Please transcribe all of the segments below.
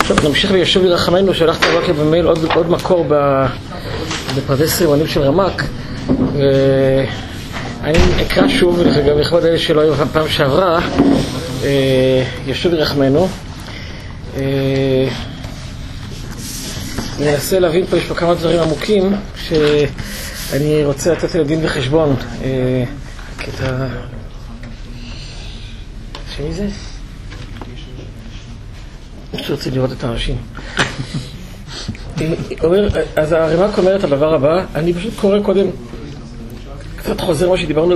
טוב, נמשיך וישוב לרחמנו, שלחת הבוקר במייל עוד מקור בפרדס רימונים של רמק. אני אקרא שוב, גם לכבוד אלה שלא היו פעם שעברה, ישוב לרחמנו. ננסה להבין פה, יש פה כמה דברים עמוקים שאני רוצה לתת לדין בחשבון. קטע... שמי זה? שרוצים לראות את האנשים. אז הרמ"ק אומר את הדבר הבא, אני פשוט קורא קודם, קצת חוזר מה שדיברנו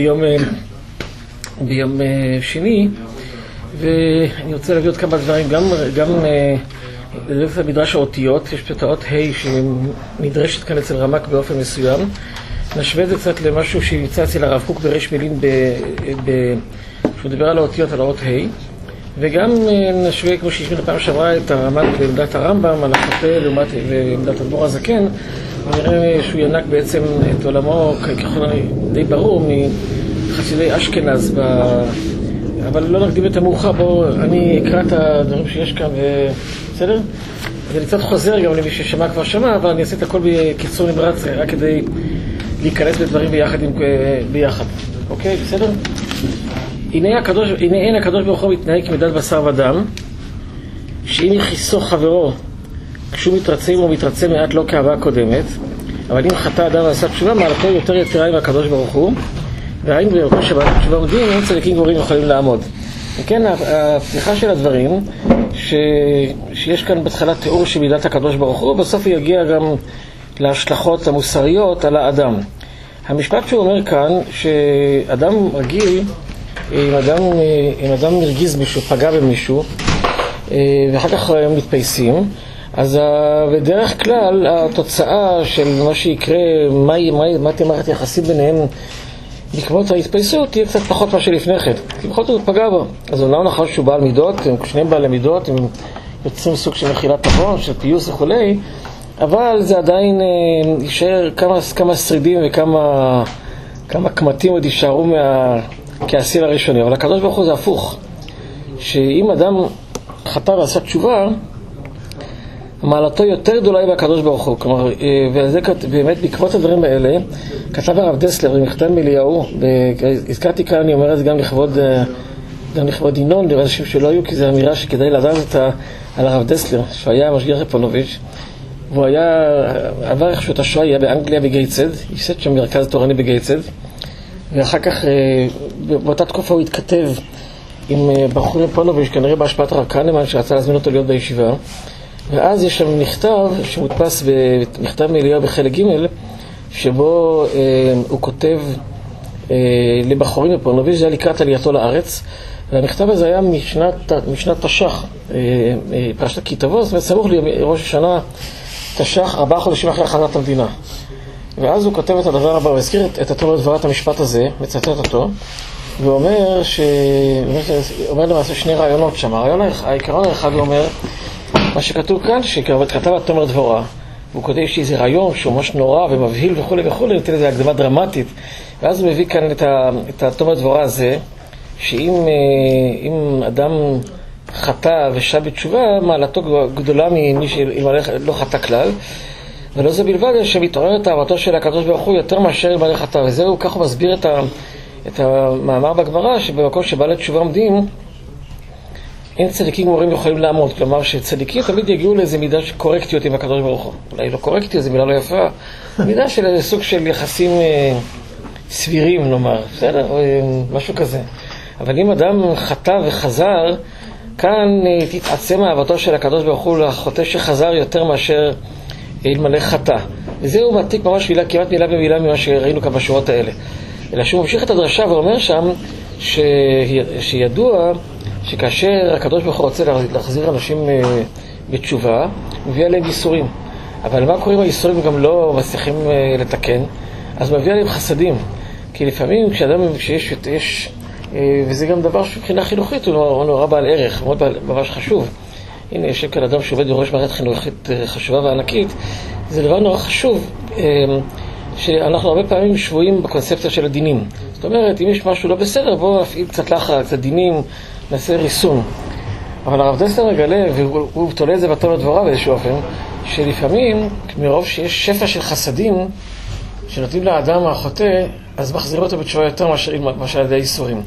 ביום שני, ואני רוצה להביא עוד כמה דברים, גם לדעת את המדרש האותיות, יש פה את האות ה' שנדרשת כאן אצל רמ"ק באופן מסוים, נשווה את זה קצת למשהו שנמצא אצל הרב קוק בריש מילין, שהוא דיבר על האותיות, על האות ה', וגם נשווה, כמו שהשמיע פעם שעברה, את הרמ"ק בעמדת הרמב"ם, על החטא לעומת עמדת אדמו"ר הזקן, ונראה שהוא ינק בעצם את עולמו, ככל די ברור, מחסידי אשכנז, אבל לא נקדים את המאוחר, בואו אני אקרא את הדברים שיש כאן, בסדר? זה קצת חוזר גם למי ששמע כבר שמע, אבל אני אעשה את הכל בקיצור נמרץ, רק כדי להיכנס בדברים ביחד. אוקיי, בסדר? הנה אין הקדוש ברוך הוא מתנהג כמידת בשר ודם, שאם יכיסו חברו כשהוא מתרצה או מתרצה מעט לא כאהבה קודמת, אבל אם חטא אדם ועשה תשובה, מעלתו יותר יתרה עם הקדוש ברוך הוא, והאם ברכו שבעלת תשובה עומדים, אין צדיקים גמורים יכולים לעמוד. וכן, הפתיחה של הדברים, שיש כאן בהתחלה תיאור של מידת הקדוש ברוך הוא, בסוף הוא יגיע גם להשלכות המוסריות על האדם. המשפט שהוא אומר כאן, שאדם רגיל, אם אדם מרגיז מישהו, פגע במישהו, ואחר כך הם מתפייסים, אז בדרך כלל התוצאה של מה שיקרה, מה תמרת יחסים ביניהם בעקבות ההתפייסות, תהיה קצת פחות מה שלפני כן, כי בכל זאת הוא פגע בו. אז אומנם נכון שהוא בעל מידות, הם שניהם בעלי מידות, הם יוצרים סוג של מחילת עוון, של פיוס וכולי, אבל זה עדיין יישאר כמה שרידים וכמה קמטים עוד יישארו כעשיל הראשוני. אבל הקדוש ברוך הוא זה הפוך, שאם אדם חטא ועשה תשובה, מעלתו יותר גדולה היא בקדוש ברוך הוא. כלומר, וזה באמת בעקבות הדברים האלה כתב הרב דסלר במכתב מאליהו, הזכרתי כאן, אני אומר את זה גם לכבוד ינון, לאנשים שלא היו, כי זו אמירה שכדאי לדעת אותה על הרב דסלר, שהיה משגיח בפונוביץ', והוא עבר איכשהו את השואה, היה באנגליה בגייצד, ייסד שם מרכז תורני בגייצד, ואחר כך באותה תקופה הוא התכתב עם בחורים פונוביץ', כנראה בהשפעת הרב קנמן שרצה להזמין אותו להיות בישיבה, ואז יש שם מכתב שמודפס במכתב מאליהו בחלק ג' שבו הוא כותב לבחורים בפונוביץ', זה היה לקראת עלייתו לארץ, והמכתב הזה היה משנת תש"ח, פרשת כי תבוא, זאת אומרת סמוך לראש השנה תש"ח, 4 חודשים אחרי הכרזת המדינה. ואז הוא כותב את הדבר הבא, הוא הזכיר את התורה לדברת המשפט הזה, מצטט אותו, ואומר אומר למעשה שני רעיונות שם. העיקרון האחד הוא אומר, מה שכתוב כאן, שכתב התומר דבורה, והוא כותב שאיזה רעיון שהוא ממש נורא ומבהיל וכו' וכו', נתן לזה הקדמה דרמטית, ואז הוא מביא כאן את התומר דבורה הזה, שאם אדם חטא ושב בתשובה, מעלתו גדולה ממי שלא חטא כלל, ולא זה בלבד, שמתעוררת אהבתו של הקדוש ברוך הוא יותר מאשר אלמלא חטא. וזהו, כך הוא מסביר את המאמר בגמרא, שבמקום שבעלי תשובה עומדים, אין צדיקים גמורים יכולים לעמוד. כלומר שצדיקים תמיד יגיעו לאיזו מידה של קורקטיות עם הקדוש ברוך הוא. אולי לא קורקטיות, זו מילה לא יפה, מידה של סוג של יחסים סבירים, נאמר, בסדר? משהו כזה. אבל אם אדם חטא וחזר, כאן תתעצם אהבתו של הקדוש ברוך הוא לחוטא שחזר יותר מאשר אלמלא חטא. וזהו מעתיק ממש כמעט מילה במילה ממה שראינו כאן בשורות האלה. אלא שהוא ממשיך את הדרשה ואומר שם שידוע שכאשר הקדוש ברוך הוא רוצה להחזיר אנשים בתשובה, הוא מביא עליהם ייסורים. אבל מה קורה עם הייסורים גם לא מצליחים לתקן? אז הוא מביא עליהם חסדים. כי לפעמים כשיש וזה גם דבר שמבחינה חינוכית הוא נורא בעל ערך, מאוד ממש חשוב. הנה, יש כאן אדם שעובד בראש מערכת חינוכית חשובה וענקית, זה דבר נורא חשוב, שאנחנו הרבה פעמים שבויים בקונספציה של הדינים. זאת אומרת, אם יש משהו לא בסדר, בואו נפעיל קצת לחץ, קצת דינים, נעשה ריסון. אבל הרב דסלר מגלה, והוא תולה את זה בתולדות דבורה באיזשהו אופן, שלפעמים, מרוב שיש שפע של חסדים, שנותנים לאדם החוטא, אז מחזירים אותו בתשובה יותר מאשר על ידי איסורים.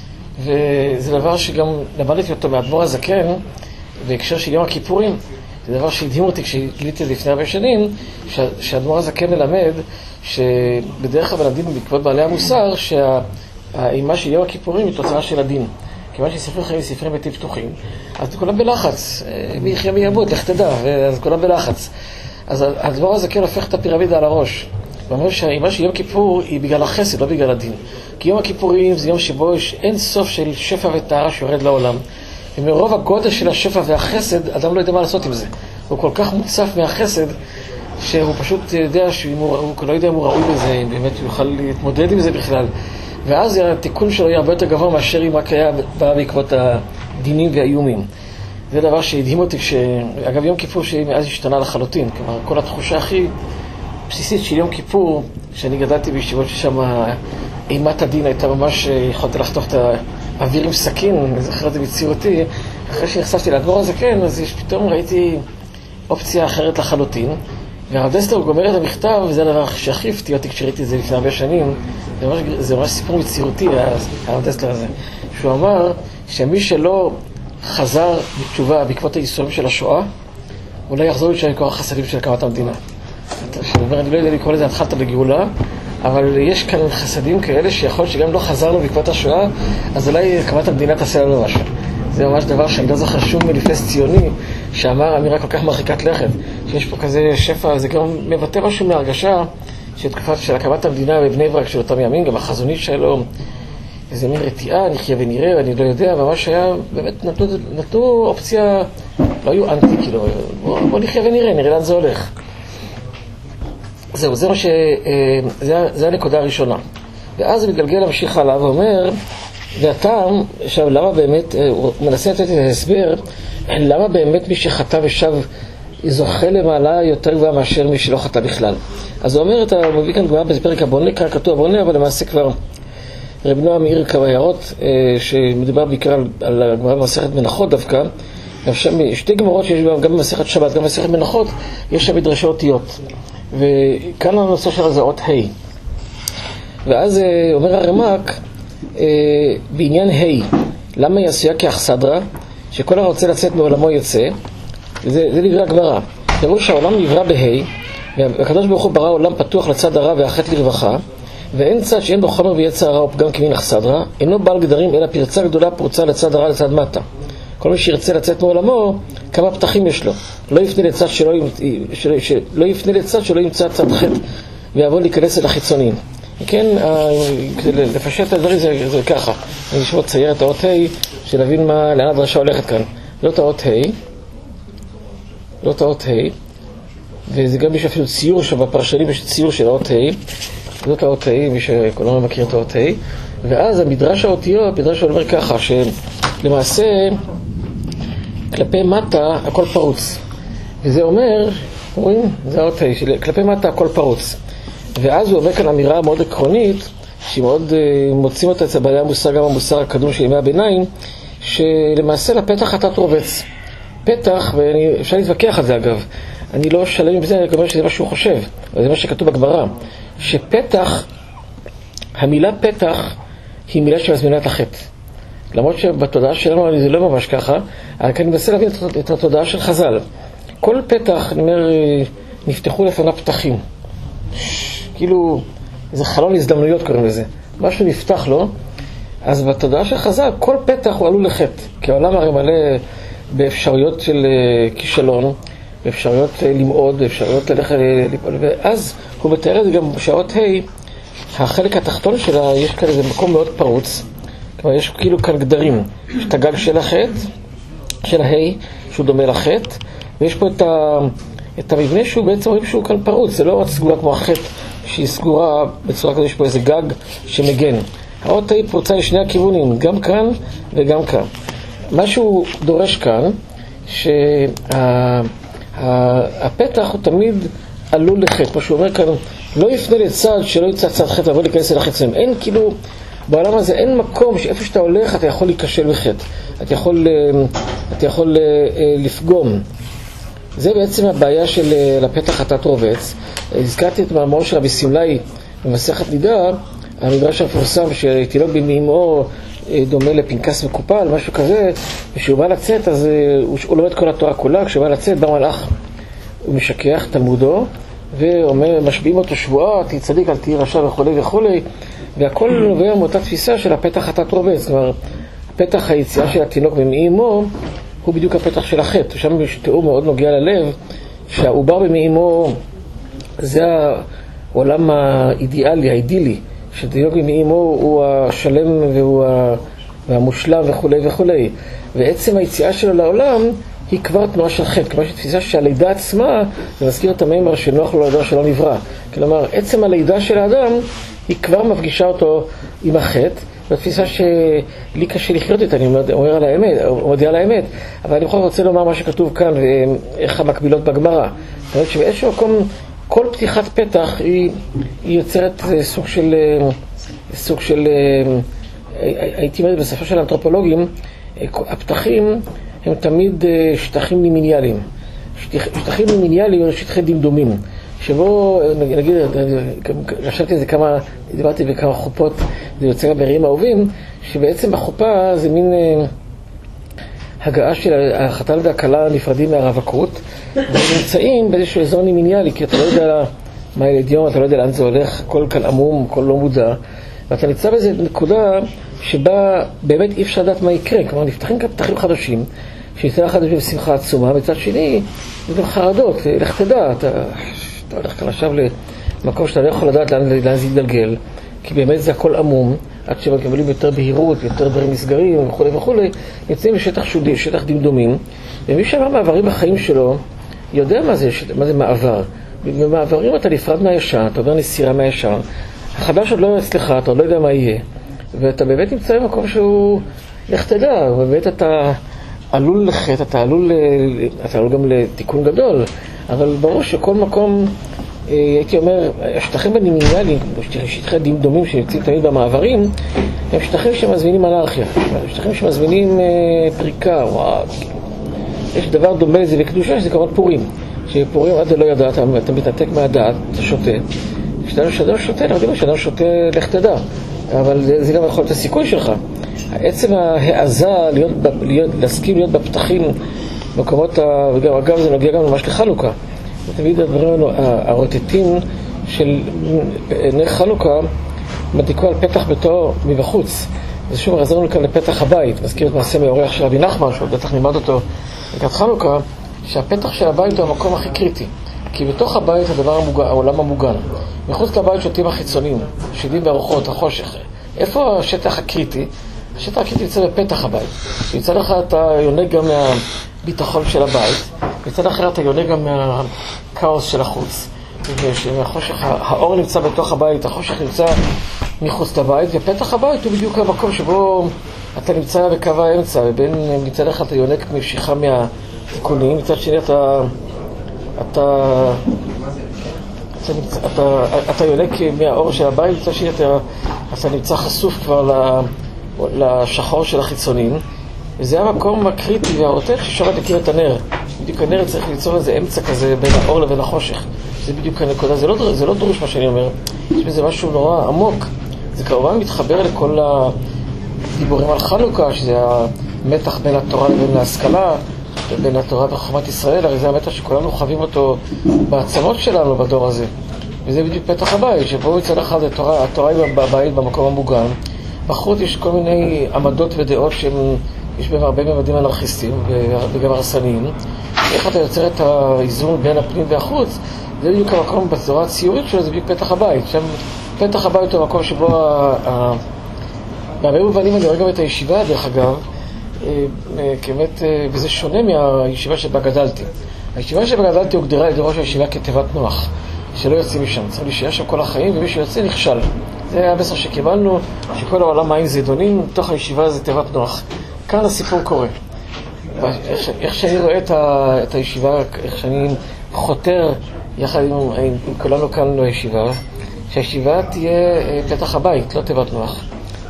וזה דבר שגם למדתי אותו מהאדמו"ר הזקן, בהקשר של יום הכיפורים. זה דבר שהדהים אותי כשגיליתי לפני הרבה שנים, שהאדמו"ר הזקן מלמד, שבדרך כלל בנדין בעקבות בעלי המוסר, שהאימה של יום הכיפורים היא תוצאה של הדין. כיוון שספרי חיים ספרים ביתי פתוחים, אז כולם בלחץ, מי יחיה מי ימות, לך תדע, אז כולם בלחץ. אז הדבר הזה כן הופך את הפירמידה על הראש. הוא אומר שהאימה של יום כיפור היא בגלל החסד, לא בגלל הדין. כי יום הכיפורים זה יום שבו יש אין סוף של שפע וטהרה שיורד לעולם. ומרוב הגודל של השפע והחסד, אדם לא יודע מה לעשות עם זה. הוא כל כך מוצף מהחסד, שהוא פשוט יודע שהוא לא יודע אם הוא ראוי בזה, אם באמת הוא יוכל להתמודד עם זה בכלל. ואז התיקון שלו יהיה הרבה יותר גבוה מאשר אם רק היה בא בעקבות הדינים והאיומים. זה דבר שהדהים אותי אגב, יום כיפור שמאז השתנה לחלוטין. כלומר, כל התחושה הכי בסיסית של יום כיפור, שאני גדלתי בישיבות ששם אימת הדין הייתה ממש, יכולתי לחתוך את האוויר עם סכין, אני זוכר את זה בצירותי. אחרי שנחשפתי לאדמו"ר הזקן, אז פתאום ראיתי אופציה אחרת לחלוטין. והרב דסלר גומר את המכתב, וזה הדבר שהכי הפתיע אותי כשראיתי את זה לפני הרבה שנים. זה ממש סיפור מצירותי, הרב דסלר הזה. שהוא אמר שמי שלא חזר בתשובה בעקבות הייסורים של השואה, אולי יחזור לשם מכוח החסדים של הקמת המדינה. שהוא אומר, אני לא יודע לקרוא לזה התחלת בגאולה, אבל יש כאן חסדים כאלה שיכול שגם לא חזרנו בעקבות השואה, אז אולי הקמת המדינה תעשה לנו משהו. זה ממש דבר שאני לא זוכר שום מניפסט ציוני שאמר אמירה כל כך מרחיקת לכת, שיש פה כזה שפע. זה גם מבטא משהו מהרגשה של תקופה של הקמת המדינה בבני ברק של אותם ימים, גם החזונית שלו, איזה מין רתיעה, נחיה ונראה, אני לא יודע, ממש היה, באמת נתנו אופציה, לא היו אנטי, כאילו, בוא נחיה ונראה, נראה לאן זה הולך. זהו, זה הנקודה הראשונה. ואז הוא מתגלגל להמשיך עליו ואומר, והטעם, עכשיו, למה באמת, הוא מנסה לתת את ההסבר, למה באמת מי שחטא ושב זוכה למעלה יותר גבוהה מאשר מי שלא חטא בכלל. אז הוא אומר, הוא מביא כאן גמרא בפרק הבונה, כתוב הבונה, אבל למעשה כבר רב נועם מעיר כמה הערות, שמדובר בעיקר על הגמרא במסכת מנחות דווקא. שם שתי גמרות שיש גם במסכת שבת, גם במסכת מנחות, יש שם מדרשי אותיות. וכאן הנושא של זה אות ה'. ואז אומר הרמ"ק, בעניין ה', למה היא עשויה כאכסדרה, שכל הרוצה לצאת מעולמו יוצא, זה דברי הגמרא. פירוש שהעולם נברא בה', והקדוש ברוך הוא ברא עולם פתוח לצד הרע והחטא לרווחה, ואין צד שאין בו חומר ויצר הרע ופגם כמין אכסדרה, אינו בעל גדרים אלא פרצה גדולה פרוצה לצד הרע לצד מטה. כל מי שירצה לצאת מעולמו, כמה פתחים יש לו. לא יפנה לצד שלא ימצא צד חטא, ויעבור להיכנס אל החיצוניים. כן, כדי לפשט את הדברים זה ככה. אני אשמע צייר את האות ה' שנבין לאן הדרשה הולכת כאן. לא את האות ה', וזה גם יש אפילו ציור שבפרשנים יש ציור של האות ה'. זאת האות ה', מי שכולנו מכיר את האות ה'. ואז המדרש האותיות, המדרש אומר ככה, שלמעשה כלפי מטה הכל פרוץ. וזה אומר, רואים? זה האות ה', כלפי מטה הכל פרוץ. ואז הוא אומר כאן אמירה מאוד עקרונית, שהיא מאוד מוצאים אותה אצל בעלי המוסר, גם המוסר הקדום של ימי הביניים, שלמעשה לפתח אתה תרובץ. פתח, ואפשר להתווכח על זה אגב, אני לא שלם עם זה, אני אומר שזה מה שהוא חושב, וזה מה שכתוב בגמרא, שפתח, המילה פתח היא מילה שמזמינה את החטא. למרות שבתודעה שלנו זה לא ממש ככה, אבל אני מנסה להבין את התודעה של חז"ל. כל פתח, אני אומר, נפתחו לפניו פתחים. כאילו, איזה חלון הזדמנויות קוראים לזה. משהו נפתח לו, אז בתודעה של חז"ל, כל פתח הוא עלול לחטא. כי העולם הרי מלא באפשרויות של כישלון, באפשרויות למעוד, באפשרויות ללכת ליפול. ואז הוא מתאר את זה גם בשעות ה', החלק התחתון שלה, יש כאן איזה מקום מאוד פרוץ. כלומר, יש כאילו כאן גדרים. יש את הגג של החטא, של ה', שהוא דומה לחטא, ויש פה את המבנה שהוא בעצם רואים שהוא כאן פרוץ. זה לא רק סגורה כמו החטא, שהיא סגורה בצורה כזו, יש פה איזה גג שמגן. האות ה' פרוצה לשני הכיוונים, גם כאן וגם כאן. מה שהוא דורש כאן, שהפתח הוא תמיד עלול לחטא. מה שהוא אומר כאן, לא יפנה לצד שלא יצא צד חטא, אבל להיכנס אל החיצונים. אין כאילו, בעולם הזה אין מקום שאיפה שאתה הולך אתה יכול להיכשל בחטא, אתה יכול לפגום. זה בעצם הבעיה של לפתח חטאת רובץ. הזכרתי את מאמרו של רבי סמלאי במסכת נידה, המדרש המפורסם שתינוק במאימו דומה לפנקס מקופל, משהו כזה, וכשהוא בא לצאת אז הוא לומד כל התורה כולה. כשהוא בא לצאת בא מלאך, הוא משכח תלמודו ואומר, משביעים אותו שבועה, תהי צדיק, אל תהי רשע וכו' וכו', והכל נובע מאותה תפיסה של הפתח חטאת רובץ. כלומר, הפתח היציאה של התינוק במאימו הוא בדיוק הפתח של החטא. שם יש תיאור מאוד נוגע ללב, שהעובר במאימו זה העולם האידיאלי, האידילי, שתינוק במאימו הוא השלם והמושלם וכו' וכו'. ועצם היציאה שלו לעולם היא כבר תנועה של חטא, כלומר שתפיסה שהלידה עצמה, זה מזכיר את המאמר שנוח לו לידה שלא נברא. כלומר, עצם הלידה של האדם היא כבר מפגישה אותו עם החטא, בתפיסה שלי קשה לחיות איתה, אני אומר על האמת, מודיע על האמת, אבל אני רוצה לומר מה שכתוב כאן ואיך המקבילות בגמרא. זאת אומרת שבאיזשהו מקום כל פתיחת פתח היא יוצרת סוג של הייתי אומר בשפה של האנתרופולוגים, הפתחים הם תמיד שטחים לימיניאליים. שטחים לימיניאליים הם שטחי דמדומים, שבו, נגיד, רשמתי את זה דיברתי בכמה חופות, זה יוצא בריאים אהובים, שבעצם בחופה זה מין הגעה של החתן והכלה נפרדים מהרווקות, והם נמצאים באיזשהו אזור לימיניאלי, כי אתה לא יודע מה ילד יום, אתה לא יודע לאן זה הולך, כל כאן עמום, כל לא מודע, ואתה נמצא באיזו נקודה שבה באמת אי אפשר לדעת מה יקרה. כלומר, נפתחים כאן פתחים חדשים, שיצא לך חדשים בשמחה עצומה, מצד שני, זה גם חרדות, לך תדע, אתה הולך כאן עכשיו למקום שאתה לא יכול לדעת לאן זה יתגלגל, כי באמת זה הכל עמום, עד שמקבלים יותר בהירות, יותר דברים מסגרים וכו' וכו', נמצאים בשטח שודי, שטח דמדומים, ומי שעבר מעברים בחיים שלו, יודע מה זה מעבר. במעברים אתה נפרד מהישן, אתה עובר נסירה מהישן, החדש עוד לא אצלך, אתה עוד לא יודע מה יהיה, ואתה באמת נמצא במקום שהוא, לך תדע, ובאמת אתה עלול לחטא, אתה עלול גם לתיקון גדול, אבל ברור שכל מקום, הייתי אומר, השטחים בנימיניאליים, שטחי דמדומים שנמצאים תמיד במעברים, הם שטחים שמזמינים אנרכיה, שטחים שמזמינים פריקה, יש דבר דומה לזה בקדושה, שזה כמובן פורים, שפורים עד לא ידעת, אתה מתעתק מהדעת, אתה שותה, כשאתה שותה, אנחנו יודעים שאתה שותה לך תדע, אבל זה גם יכול להיות הסיכוי שלך. עצם ההעזה להסכים להיות בפתחים מקומות, וגם אגב זה נוגע גם ממש לחנוכה. תמיד הדברים הרוטטים של נר חנוכה מדליקו על פתח ביתו מבחוץ. זה שוב חזרנו כאן לפתח הבית, מזכיר את מעשה מאורח של רבי נחמן, שהוא בטח לימד אותו לקראת חנוכה, שהפתח של הבית הוא המקום הכי קריטי, כי בתוך הבית העולם המוגן. מחוץ לבית שותים החיצונים, שדים והרוחות, החושך. איפה השטח הקריטי? השטח הקריטי יוצא בפתח הבית. מצד אחד אתה יונק גם מהביטחון של הבית, מצד אחר אתה יונק גם מהכאוס של החוץ. והחושך, האור נמצא בתוך הבית, החושך נמצא מחוץ לבית, ופתח הבית הוא בדיוק המקום שבו אתה נמצא בקו האמצע, ובין מצד אחד אתה יונק ממשיכה מהתיקונים, מצד שני אתה יונק מהאור של הבית, מצד שני אתה נמצא חשוף כבר לשחור של החיצונים, וזה המקום הקריטי והרוטט ששם תכיר את הנר. בדיוק הנר צריך ליצור איזה אמצע כזה בין האור לבין החושך. זה בדיוק הנקודה, זה לא דרוש מה שאני אומר, יש בזה משהו נורא עמוק. זה כמובן מתחבר לכל הדיבורים על חנוכה, שזה המתח בין התורה לבין ההשכלה, בין התורה וחוכמת ישראל, הרי זה המתח שכולנו חווים אותו בעצמות שלנו בדור הזה. וזה בדיוק פתח הבית, שבו מצד אחד התורה היא בבית במקום המוגן. בחוץ יש כל מיני עמדות ודעות שיש בהם הרבה ממדים אנרכיסטיים וגם הרסניים. איך אתה יוצר את האיזון בין הפנים והחוץ, זה בדיוק המקום בצורה הציורית שלו, זה בדיוק פתח הבית. שם פתח הבית הוא המקום שבו בהרבה מובנים אני רואה גם את הישיבה, דרך אגב, כמת, וזה שונה מהישיבה שבה גדלתי. הישיבה שבה גדלתי הוגדרה על ידי ראש הישיבה כתיבת נוח, שלא יוצאים משם, צריך להישאר שם כל החיים, ומי שיוצא נכשל. זה המסר שקיבלנו, שכל העולם מים זידונים, תוך הישיבה זה תיבת נוח. כאן הסיפור קורה. איך שאני רואה את הישיבה, איך שאני חותר יחד עם כולנו כאן לישיבה, שהישיבה תהיה פתח הבית, לא תיבת נוח.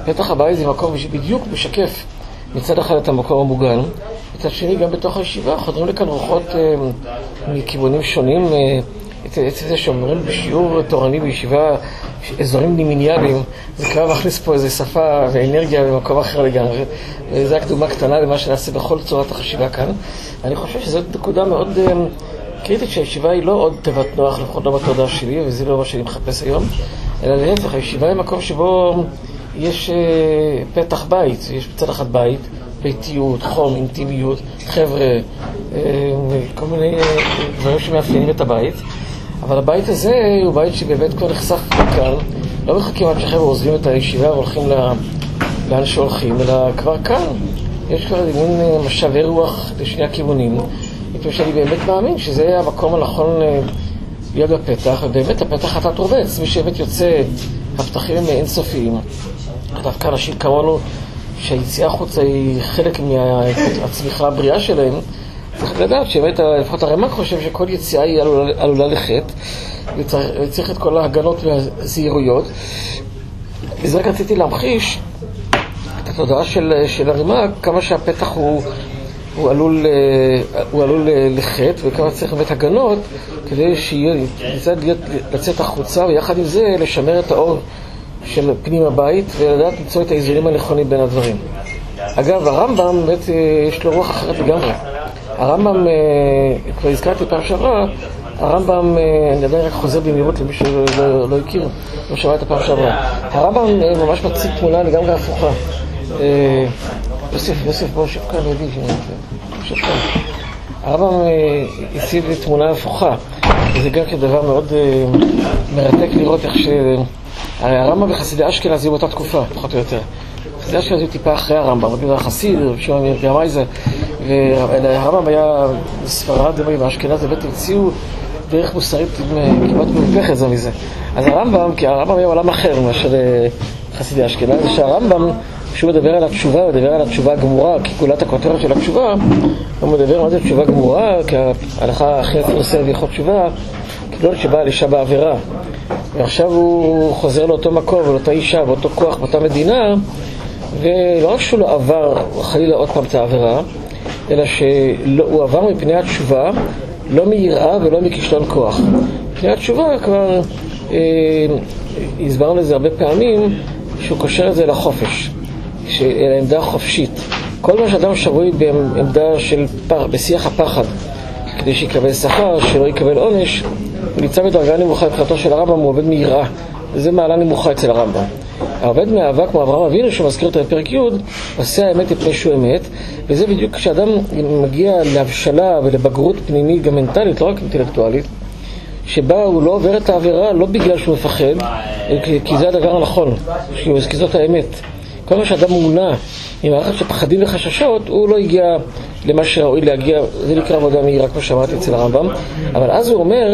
פתח הבית זה מקום בדיוק משקף מצד אחד את המקום המוגן, מצד שני גם בתוך הישיבה חודרים לכאן רוחות מכיוונים שונים. את זה שאומרים בשיעור תורני בישיבה אזורים לימיניאליים, זה כבר מכניס פה איזו שפה ואנרגיה במקום אחר לגמרי, וזו הקדומה קטנה למה שנעשה בכל צורת החשיבה כאן. אני חושב שזאת נקודה מאוד קריטית, שהישיבה היא לא עוד תיבת נוח, לפחות לא בתודעה שלי, וזה לא מה שאני מחפש היום, אלא להפך, הישיבה היא מקום שבו יש פתח בית, יש בצד אחד בית, ביתיות, חום, אינטימיות, חבר'ה, כל מיני דברים שמאפיינים את הבית. אבל הבית הזה הוא בית שבאמת כבר נחשף כאן, לא מחכים עד שחבר'ה עוזבים את הישיבה והולכים לאן שהולכים, אלא כבר כאן יש כבר מין משאבי רוח לשני הכיוונים, מפני שאני באמת מאמין שזה המקום הנכון ליד הפתח, ובאמת הפתח התת רובץ, מי שבאמת יוצא, הפתחים הם אינסופיים. דווקא אנשים כמונו שהיציאה החוצה היא חלק מהצמיחה הבריאה שלהם, צריך לדעת שבאמת לפחות הרמ"ק חושב שכל יציאה היא עלולה לחטא, וצריך את כל ההגנות והזהירויות. וזה רק רציתי להמחיש את התודעה של הרמ"ק, כמה שהפתח הוא עלול לחטא, וכמה צריך באמת הגנות כדי לצאת החוצה, ויחד עם זה לשמר את האור של פנים הבית ולדעת למצוא את האיזונים הנכונים בין הדברים. אגב, הרמב"ם באמת יש לו רוח אחרת לגמרי. הרמב"ם, כבר הזכרתי פעם שעברה, הרמב"ם, אני עדיין רק חוזר במהירות למי שלא הכיר, לא שמע את הפעם שעברה. הרמב"ם ממש מציג תמונה לגמרי הפוכה. יוסף, בוא שב כאן לידי, שב כאן. הרמב"ם הציג תמונה הפוכה, וזה גם כדבר מאוד מרתק לראות איך הרמב"ם וחסידי אשכנז היו באותה תקופה, פחות או יותר. חסידי אשכנז היו טיפה אחרי הרמב"ם, רבי החסיד, שמעון גרמייזר, והרמב"ם היה ספרד, ואשכנז באמת המציאו דרך מוסרית כמעט מהופכת זו מזה. אז הרמב"ם, כי הרמב"ם היה עולם אחר מאשר חסידי אשכנז, זה שהרמב"ם, כשהוא מדבר על התשובה, הוא מדבר על התשובה הגמורה, כי כולת הכותרת של התשובה, הוא מדבר על זה תשובה גמורה, כי ההלכה הכי נושא ויכול תשובה, כדול שבא על אישה בעבירה. ועכשיו הוא חוזר לאותו מקום, לאותה אישה, באותו כוח, באותה מדינה, ולא רק שהוא לא עבר חלילה עוד פעם את העבירה, אלא שהוא עבר מפני התשובה, לא מיראה ולא מכישלון כוח. מפני התשובה כבר הסברנו לזה הרבה פעמים, שהוא קושר את זה לחופש, לעמדה חופשית. כל מה שאדם שבוי בעמדה של בשיח הפחד, כדי שיקבל שכר, שלא יקבל עונש, הוא נמצא בדרגה נמוכה. מבחינתו של הרמב"ם הוא עובד מיראה, וזה מעלה נמוכה אצל הרמב"ם. העובד מאהבה כמו אברהם אבינו, שמזכיר את הפרק י', עושה האמת מפני שהוא אמת, וזה בדיוק כשאדם מגיע להבשלה ולבגרות פנימית גם מנטלית, לא רק אינטלקטואלית, שבה הוא לא עובר את העבירה לא בגלל שהוא מפחד, כי זה הדבר הנכון, כי זאת האמת. כל מה שאדם מונע עם מערכת של פחדים וחששות, הוא לא הגיע למה שראוי להגיע, זה נקרא עבודה מהירה כמו שאמרתי אצל הרמב"ם. אבל אז הוא אומר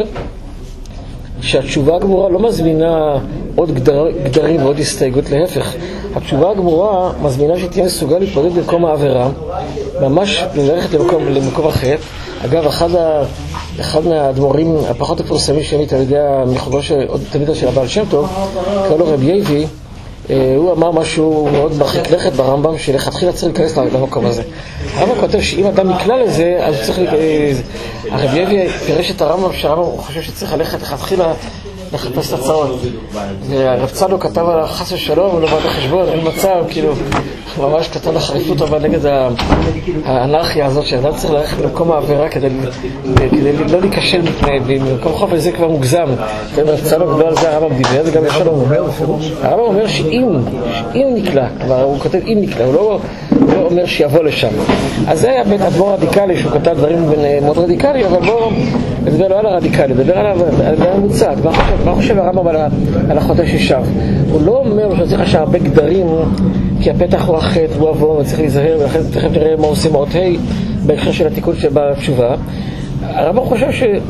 שהתשובה הגמורה לא מזמינה עוד גדרים ועוד הסתייגות, להפך. התשובה הגמורה מזמינה שתהיה מסוגל להתמודד במקום העבירה, ממש ללכת למקום אחר. אגב, אחד מהאדמו"רים הפחות הפורסמים שמית על ידי המחובו תלמידו של הבעל שם טוב, קראו לו רבי יבי, הוא אמר משהו מאוד מרחיק לכת ברמב"ם, שלכתחילה צריך להיכנס למקום הזה. הרמב"ם כותב שאם אדם נקלע לזה, אז צריך הרבי יבי פירש את הרמב"ם, שהרמב"ם חושב שצריך ללכת לכתחילה לחפש את הצעות. והרב צדוק כתב על חס ושלום, הוא לא בא בחשבון, אין מצב, כאילו, ממש כתב לחריפות אבל נגד האנרכיה הזאת, שאדם צריך ללכת למקום העבירה כדי לא להיכשל במקום חוף, וזה כבר מוגזם. רב צדוק לא על זה הרמב"ם דיבר, זה גם ישלום. הרמב"ם אומר שאם נקלע, אבל הוא כותב אם נקלע, הוא לא אומר שיבוא לשם. אז זה היה בית אדמו"ר רדיקלי, שהוא כתב דברים מאוד רדיקלי, אבל בואו נדבר לא על הרדיקלי, נדבר על המוצג. מה חושב הרמב"ם על החוטא ששב? הוא לא אומר שצריך לשם הרבה גדרים, כי הפתח הוא החטא והוא עבור וצריך להיזהר, ולכן תכף נראה מה עושים אות ה' בהקשר של התיקון שבתשובה. הרמב"ם חושב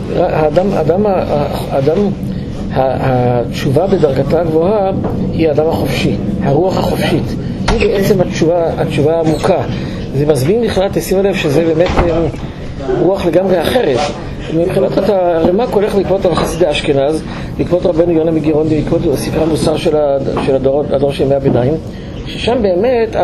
התשובה בדרגתה הגבוהה היא האדם החופשי, הרוח החופשית. היא בעצם התשובה העמוקה. זה מזמין בכלל, תשימו לב שזה באמת רוח לגמרי אחרת. מבחינת הרמ"ק הולך בעקבות חסידי אשכנז, בעקבות רבנו יונה מגירון, בעקבות ספרי המוסר של הדור של ימי הביניים. ששם באמת,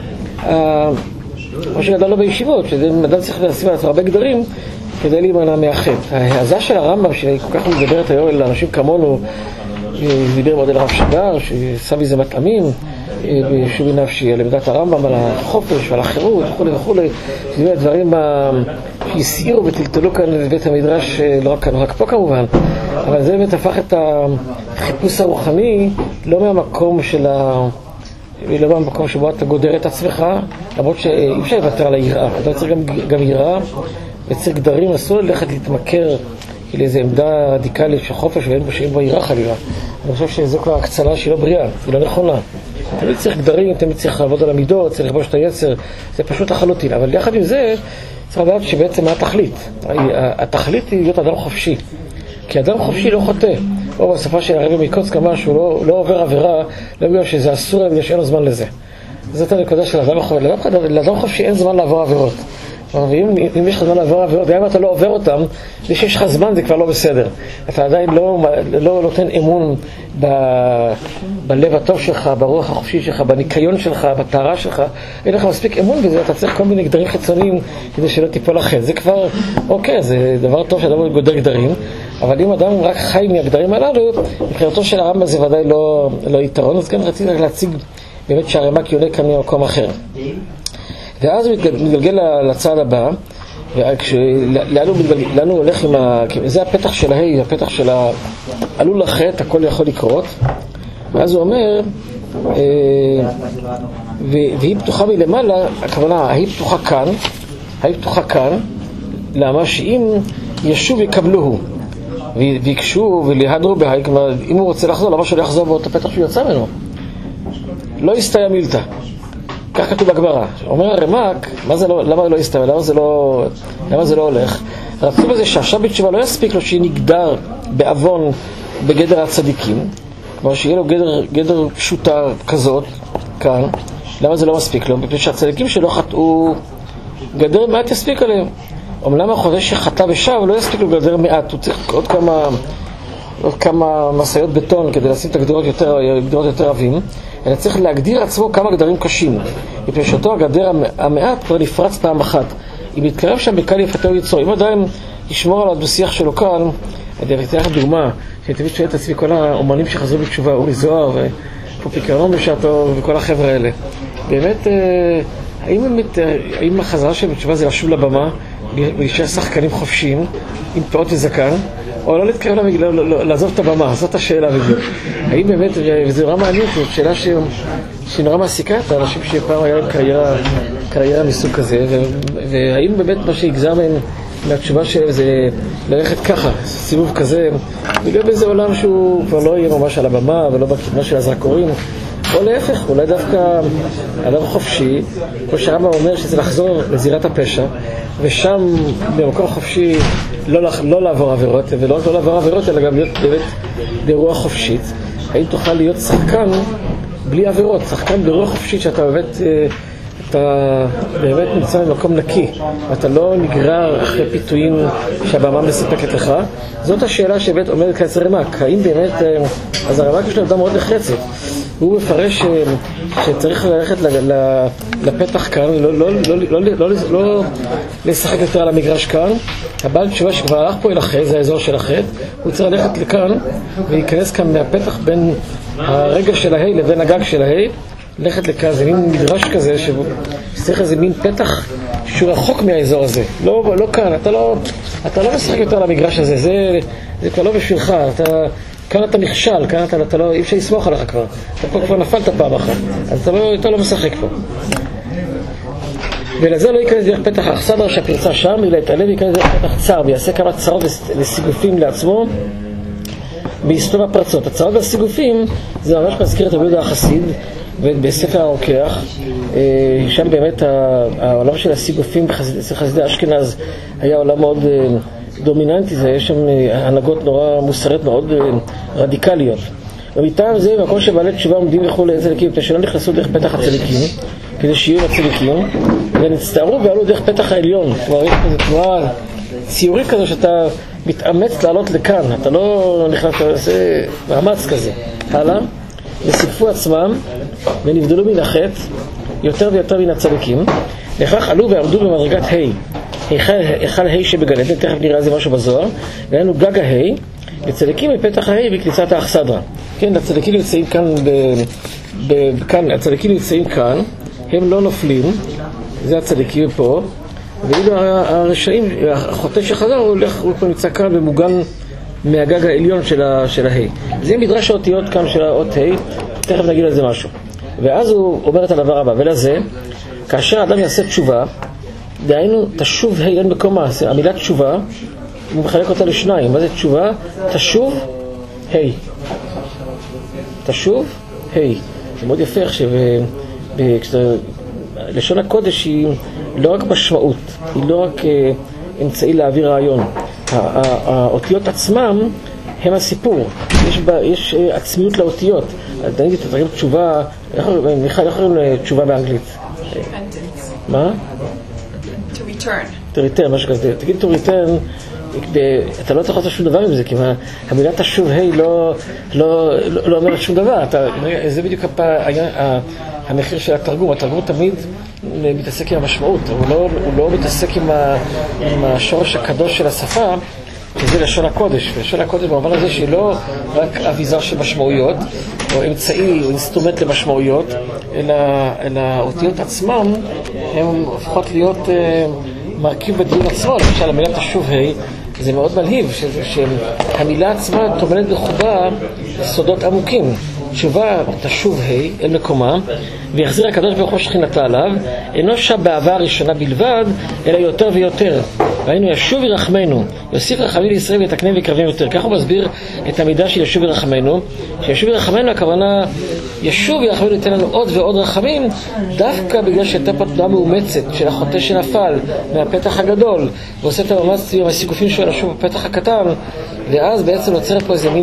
מה שגדל לו בישיבות, שאדם צריך להסיב על עצמו הרבה גדרים, כדי להימנע מהחטא. ההעזה של הרמב"ם, שהיא כל כך מדברת היום לאנשים כמונו, דיבר מאוד אל הרב שג"ר, שסבי זה מטעמים, בשובי נפשי, על עמדת הרמב"ם, על החופש ועל החירות וכו' וכו'. זה דברים שהסעירו וטלטלו כאן בבית המדרש, לא רק פה כמובן, אבל זה באמת הפך את החיפוש הרוחני, לא מהמקום לא מהמקום שבו אתה גודר את עצמך, למרות שאי אפשר לוותר על היראה. אתה צריך גם יראה, וצריך גדרים, אסור ללכת להתמכר לאיזו עמדה רדיקלית של חופש שאין בו יראה חלילה. אני חושב שזו כבר הקצנה שהיא לא בריאה, היא לא נכונה. תמיד צריך גדרים, תמיד צריך לעבוד על המידות, צריך לכבוש את היצר, זה פשוט לחלוטין. אבל יחד עם זה, צריך לדעת שבעצם מה התכלית? התכלית היא להיות אדם חופשי. כי אדם חופשי לא חוטא. או בשפה של הרבי מקוצק אמר שהוא לא עובר עבירה, לא בגלל שזה אסור, בגלל שאין לו זמן לזה. זאת הנקודה של אדם חופשי. לאדם חופשי אין זמן לעבור עבירות. ואם יש לך זמן לעבור עבירות, גם אם אתה לא עובר אותם, זה שיש לך זמן זה כבר לא בסדר. אתה עדיין לא נותן אמון בלב הטוב שלך, ברוח החופשי שלך, בניקיון שלך, בטהרה שלך. אין לך מספיק אמון בזה, אתה צריך כל מיני גדרים חיצוניים כדי שלא תיפול אחת. זה כבר, אוקיי, זה דבר טוב שאדם גודר גדרים, אבל אם אדם רק חי מהגדרים הללו, מבחינתו של הרמב"ם זה ודאי לא יתרון. אז כן רציתי להציג באמת שהרמ"ק יונה כאן ממקום אחר. ואז הוא מתגלגל לצעד הבא, לאן הוא הולך זה הפתח של הפתח של עלול לחטא, הכל יכול לקרות. ואז הוא אומר, והיא פתוחה מלמעלה, הכוונה, היא פתוחה כאן, למה שאם ישוב יקבלוהו, ויקשו וליהדרו בהי, כלומר, אם הוא רוצה לחזור, למה שלא יחזור באותו פתח שהוא יצא ממנו? לא יסתיים מילתא. כך כתוב בגמרא. אומר הרמ"ק, למה לא יסתיים? למה זה לא הולך? הרצון בזה שהשב בתשובה לא יספיק לו שנגדר בעוון בגדר הצדיקים, כלומר שיהיה לו גדר פשוטה כזאת כאן. למה זה לא מספיק לו? מפני שהצדיקים שלו חטאו, גדר מעט יספיק עליהם. אומנם החוזה שחטא ושב לא יספיק לו גדר מעט, הוא צריך עוד כמה מסעיות בטון כדי לשים את הגדרות יותר עבים, אלא צריך להגדיר עצמו כמה גדרים קשים. מפני שאותו הגדר המעט כבר נפרץ פעם אחת. אם יתקרב שם בקל יפתהו יצור. אם עדיין ישמור על הדו-שיח שלו כאן, אני אתן לך דוגמה, שאני תמיד שואל את עצמי כל האומנים שחזרו בתשובה, אורי זוהר ופופיקרון בשעתו וכל החבר'ה האלה. באמת, האם החזרה של בתשובה זה לשוב לבמה, להישאר שחקנים חופשיים, עם פאות וזקן, או לא להתקרב לעזוב את הבמה? זאת השאלה בדיוק. האם באמת, וזו נורא מעניינת, זו שאלה שהיא נורא מעסיקה את האנשים שפעם היה להם קריירה מסוג כזה, והאם באמת מה שיגזר מהתשובה שלהם זה ללכת ככה, סיבוב כזה, ולהיות באיזה עולם שהוא כבר לא יהיה ממש על הבמה ולא בקדמה של הזרקורים, או להפך, אולי דווקא אדם חופשי, כמו שהרמב"ם אומר שזה לחזור לזירת הפשע, ושם במקום חופשי לא לעבור עבירות, ולא רק לא לעבור עבירות, אלא גם להיות באמת ברוח חופשית. האם תוכל להיות שחקן בלי עבירות, שחקן ברוח חופשית שאתה באמת נמצא במקום נקי, ואתה לא נגרר אחרי פיתויים שהבמה מספקת לך? זאת השאלה שבאמת עומדת כאן הרמ"ק. האם באמת, אז הרמ"ק יש לו עמדה מאוד נחרצת. הוא מפרש שצריך ללכת לפתח כאן, לא לשחק יותר על המגרש כאן. הבעל תשובה שכבר הלך פה אל החטא, זה האזור של החטא, הוא צריך ללכת לכאן ולהיכנס כאן מהפתח בין הרגע של ההי לבין הגג של ההי, ללכת לכאן, זה מין מדרש כזה שצריך איזה מין פתח שהוא רחוק מהאזור הזה, לא כאן, אתה לא משחק יותר על המגרש הזה, זה כבר לא בשבילך, כאן אתה נכשל, כאן אתה לא, אי אפשר לסמוך עליך כבר, אתה פה כבר נפלת פעם אחת, אז אתה לא משחק פה. ולזה לא ייכנס דרך פתח האכסדרה שהפרצה שם, אלא יתעלה וייכנס דרך פתח צר, ויעשה כמה צרות וסיגופים לעצמו בהיסטור הפרצות. הצרות והסיגופים זה ממש מזכיר את רבי יהודה החסיד בספר הרוקח, שם באמת העולם של הסיגופים בחסידי אשכנז היה עולם מאוד דומיננטי, יש שם הנהגות נורא מוסריות מאוד רדיקליות. ומטעם זה, במקום שבעלי תשובה עומדים וכו' לצדיקים, כדי שלא נכנסו דרך פתח הצדיקים, כדי שיהיו לצדיקים, ונצטערו ועלו דרך פתח העליון. כלומר, יש כזה תנועה ציורית כזו שאתה מתאמץ לעלות לכאן, אתה לא נכנס, זה מאמץ כזה. הלאה. וסיפפו עצמם ונבדלו מן החטא יותר ויותר מן הצדיקים. לכך עלו ועמדו במדרגת היכל ה' שבגן עדן, תכף נראה זה משהו בזוהר, והיינו גג ה' וצדיקים מפתח ה' בכניסת האכסדרה. כן, הצדיקים נמצאים כאן, הצדיקים נמצאים כאן, הם לא נופלים, זה הצדיקים פה, ואילו הרשעים, החוטא שחזר, הוא פה נמצא כאן ומוגן מהגג העליון של ההי. זה מדרש האותיות כאן של האות ה', תכף נגיד על זה משהו. ואז הוא אומר את הדבר הבא, ולזה, כאשר האדם יעשה תשובה, דהיינו, תשוב ה' אין מקומה, המילה תשובה, הוא מחלק אותה לשניים. מה זה תשובה? תשוב ה'. תשוב ה'. זה מאוד יפה, לשון הקודש היא לא רק משמעות, היא לא רק אמצעי להעביר רעיון. האותיות עצמם הם הסיפור. יש עצמיות לאותיות. נגיד, אתה תגיד תשובה, מיכל, איך קוראים לתשובה באנגלית? מה? To return. To return, משהו כזה. תגיד to return, אתה לא צריך לעשות שום דבר עם זה, כי המילה תשוב ה' לא אומרת שום דבר. זה בדיוק המחיר של התרגום. התרגום תמיד מתעסק עם המשמעות, הוא לא מתעסק עם השורש הקדוש של השפה, שזה לשון הקודש. ולשון הקודש במובן הזה שהיא לא רק אביזר של משמעויות, או אמצעי, או אינסטרומנט למשמעויות, אלא האותיות עצמם, הן הופכות להיות מרכיב בדיון עצמו. למשל, המילה תשוב ה' זה מאוד מלהיב, שהמילה עצמה טומנת בחובה סודות עמוקים. תשובה תשוב ה' אל מקומה, ויחזיר הקדוש ברוך הוא שכינתה עליו, אינו שב באהבה הראשונה בלבד, אלא יותר ויותר. והיינו ישוב ירחמנו, יוסיף רחמים לישראל ויתקנם ויקרבים יותר. כך הוא מסביר את המידה של ישוב ירחמנו, שישוב ירחמנו הכוונה ישוב ירחמנו ייתן לנו עוד ועוד רחמים, דווקא בגלל שהייתה פה תנועה מאומצת של החוטא שנפל מהפתח הגדול, ועושה את המאמץ עם הסיגופים שלו לשוב בפתח הקטן, ואז בעצם נוצרת פה איזה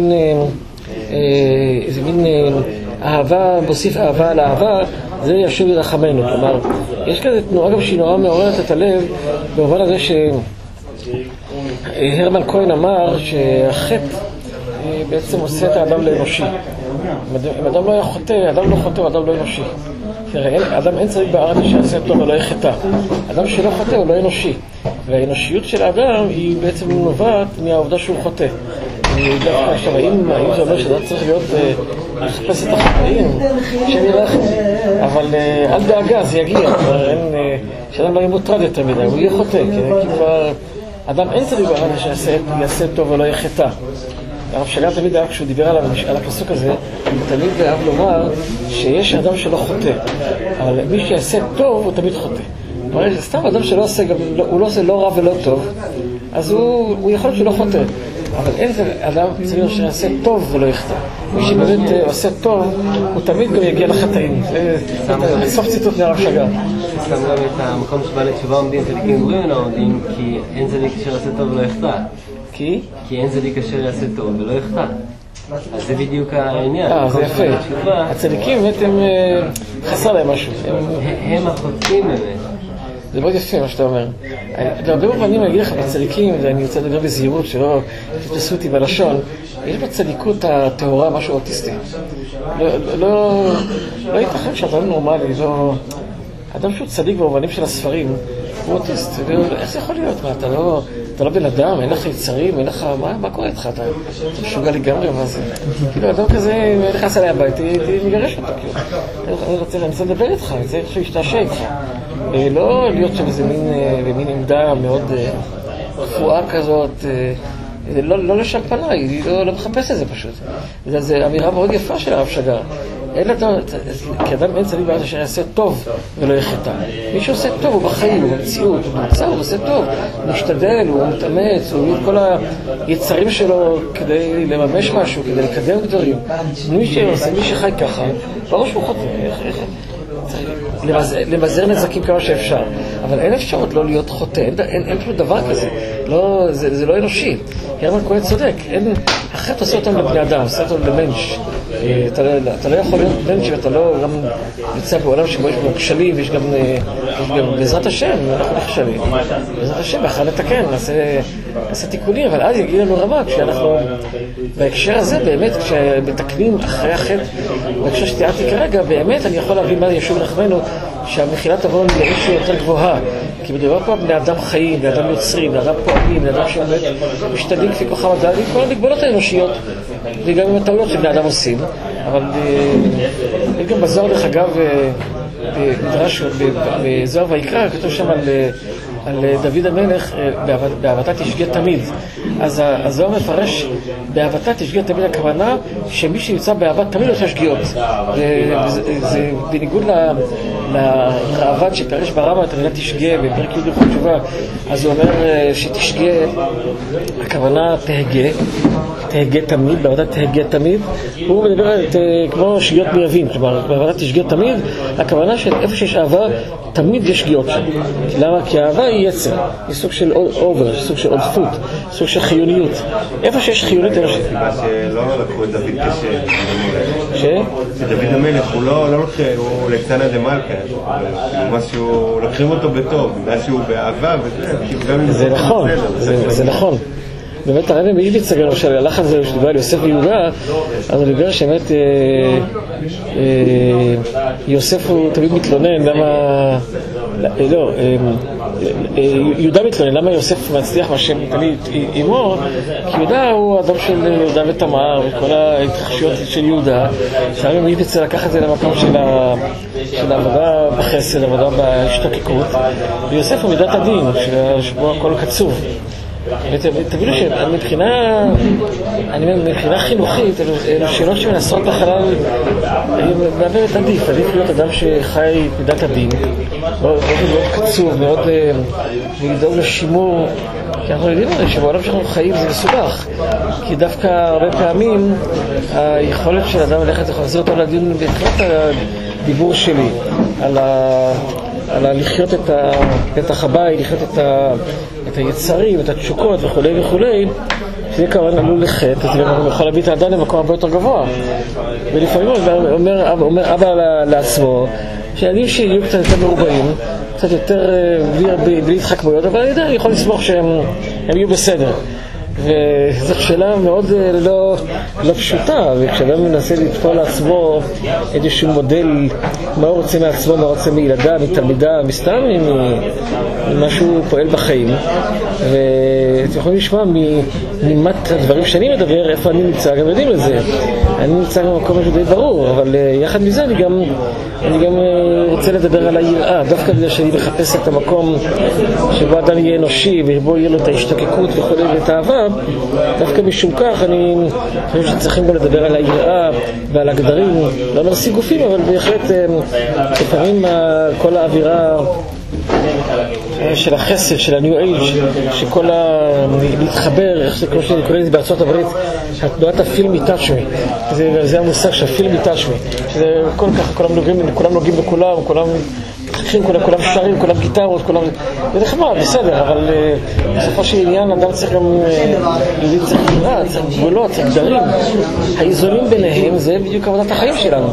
מין אהבה, מוסיף אהבה על אהבה, זה ישוב ירחמנו. כלומר, יש כזה תנועה גם שהיא נורא מעוררת את הלב, במובן הזה שהרמן כהן אמר שהחטא בעצם עושה את האדם לאנושי. אם אדם לא היה חוטא, אדם לא חוטא, אדם לא אנושי. אדם אין צריך בארץ שיעשה טוב ולא יחטא. אדם שלא חוטא הוא לא אנושי. והאנושיות של האדם היא בעצם נובעת מהעובדה שהוא חוטא. עכשיו, האם זה אומר שזה צריך להיות לחפש את החטאים שנראה לכם, אבל אל דאגה, זה יגיע, שאדם לא יהיה מוטרד יותר מדי, הוא יהיה חוטא, כי כבר אדם אין צריך בארץ שיעשה טוב ולא יחטא. הרב שגר תמיד היה, כשהוא דיבר על הפסוק הזה, הוא תמיד אהב לומר שיש אדם שלא חוטא, אבל מי שיעשה טוב הוא תמיד חוטא. סתם אדם שלא עושה, הוא לא עושה לא רע ולא טוב, אז הוא יכול להיות שלא חוטא. אבל אין זה אדם צריך שיעשה טוב ולא יחטא. מי שבאמת עושה טוב, הוא תמיד גם יגיע לחטאים. זה סוף ציטוט מהרב שגר. סתם גם את המקום שבא לתשובה עומדים צדיקים גמורים לא עומדים, כי אין צדיק אשר יעשה טוב ולא יחטא. כי אין צדיק אשר יעשה טוב ולא יחטא. אז זה בדיוק העניין. זה יפה. הצדיקים באמת הם חסר להם משהו. הם החוטאים באמת. זה מאוד יפה מה שאתה אומר. בהרבה מובנים אני אגיד לך בצדיקים, ואני רוצה לדבר בזהירות שלא תתפסו אותי בלשון, יש בצדיקות הטהורה משהו אוטיסטי. לא ייתכן שאדם נורמלי, אדם שהוא צדיק במובנים של הספרים, הוא אוטיסט. איך זה יכול להיות? אתה לא בן אדם, אין לך יצרים, אין לך... מה קורה איתך? אתה משוגע לגמרי, מה זה? כאילו, אדם כזה נכנס עליי הבית, מגרש אותו, כאילו. אני רוצה לדבר איתך, אני צריך להשתעשע איתך. לא להיות שם איזה מין עמדה מאוד רפואה כזאת, לא לשם פניי, היא לא מחפש את זה פשוט. זו אמירה מאוד יפה של הרב שגר. כי אדם אין צדיק בארץ אשר יעשה טוב ולא יחטא. מי שעושה טוב הוא בחיים, הוא במציאות, הוא נמצא, הוא עושה טוב, הוא משתדל, הוא מתאמץ, הוא מביא את כל היצרים שלו כדי לממש משהו, כדי לקדם דברים. מי שחי ככה, ברור שהוא חוטא. למזער נזקים כמה שאפשר, אבל אין אפשרות לא להיות חוטא, אין פשוט דבר כזה, זה לא אנושי. הרמן כהן צודק, החטא עושה אותם לבני אדם, עושה אותם למנש. אתה לא יכול להיות מנש ואתה לא גם נמצא בעולם שבו יש בו כשלים, ויש גם בעזרת השם אנחנו נכשלים, בעזרת השם אנחנו נתקן, נעשה תיקונים, אבל אז יגיע לנו רמה, כשאנחנו, בהקשר הזה באמת, כשמתקנים אחרי החטא, בהקשר שתיארתי כרגע, באמת אני יכול להבין מה ישוב לחמנו, שהמחילת עוון יש יותר גבוהה, כי מדובר פה בני אדם חיים, בני אדם יוצרים, בני אדם פועלים, בני אדם שבאמת משתדלים כפי כוחם הדעת, כל המגבלות האנושיות, וגם עם הטעויות שבני אדם עושים, אבל גם בזוהר דרך אגב, במדרש, בזוהר ויקרא, כתוב שם על דוד המלך, באהבתה תשגה תמיד. אז הזוהר מפרש, באהבתה תשגה תמיד הכוונה שמי שנמצא באהבה תמיד עושה שגיאות. זה בניגוד לרעב"ד שפרש ברמב"ם את המילה תשגה בפרק י' הלכות תשובה, אז הוא אומר שתשגה, הכוונה תהגה תמיד, באהבתה תהגה תמיד. הוא מדבר כמו שגיאות מייבים, כלומר באהבתה תשגה תמיד, הכוונה שאיפה שיש אהבה תמיד יש שגיאות שם. למה? כי האהבה היא יצר, היא סוג של אובר, סוג של עודפות, סוג של חיוניות. איפה שיש חיוניות אנושית. הסיבה שלא לקחו את דוד קשה. שדוד המלך הוא לא לוקח, הוא לקצנה דמלכה, משהו, לוקחים אותו בטוב, בגלל שהוא באהבה וזה. זה נכון, זה נכון. באמת הרבי מאיביצה גם שהלך על זה שדיבר על יוסף ויהודה, אז הוא דיבר שבאמת יוסף הוא תמיד מתלונן למה, לא, יהודה מתלונן למה יוסף מצליח מה שתמיד אימו, כי יהודה הוא אדם של יהודה ותמר וכל ההתרחשויות של יהודה, שהרבי מאיביצה לקח את זה למקום של העבודה בחסד, עבודה בהשתוקקות, ויוסף הוא מידת הדין שבו הכל קצוב. ותבינו שמבחינה חינוכית, אלו שאלות שמנסות בחלל בעברת עדיף להיות אדם שחי מידת הדין, מאוד קצוב, מאוד לדאוג לשימור, כי אנחנו יודעים שבעולם שאנחנו חיים זה מסובך, כי דווקא הרבה פעמים היכולת של אדם ללכת לחזיר אותו לדיון בעקבות הדיבור שלי על לחיות את פתח הבית, לחיות את היצרים, את התשוקות וכו' וכו', שזה כמובן עלול לחטא, הוא יכול להביא את האדם למקום הרבה יותר גבוה. ולפעמים אומר אבא לעצמו, שילדים שיהיו קצת יותר מרובעים, קצת יותר בלי התחכמויות, אבל אני יכול לסמוך שהם יהיו בסדר. וזו שאלה מאוד לא פשוטה, וכשאדם מנסה לתפור לעצמו איזשהו מודל, מה הוא רוצה מעצמו, מה הוא רוצה מילדה, מתלמידה, מסתם, ממה שהוא פועל בחיים. ואתם יכולים לשמוע מנימת הדברים שאני מדבר, איפה אני נמצא, גם יודעים את זה. אני נמצא במקום משהו די ברור, אבל יחד מזה אני גם רוצה לדבר על היראה, דווקא בגלל שאני מחפש את המקום שבו אדם יהיה אנושי, ובו יהיה לו את ההשתוקקות וכו' ואת האהבה. דווקא משום כך אני חושב שצריכים גם לדבר על היראה ועל הגדרים, לא נרסי גופים, אבל בהחלט לפעמים כל האווירה של החסד, של הניו אייג', שכל להתחבר, כמו שאני קורא לזה בארצות הברית, התנועת הפילמי טאצ'מי, זה המושג של הפילמי טאצ'מי, שזה כל כך, כולם נוגעים בכולם, כולם שרים, כולם גיטרות, זה נחמד, בסדר, אבל בסופו של עניין אדם צריך גם צריך גבולה, צריך גבולות, צריך גדרים. האיזונים ביניהם זה בדיוק עבודת החיים שלנו,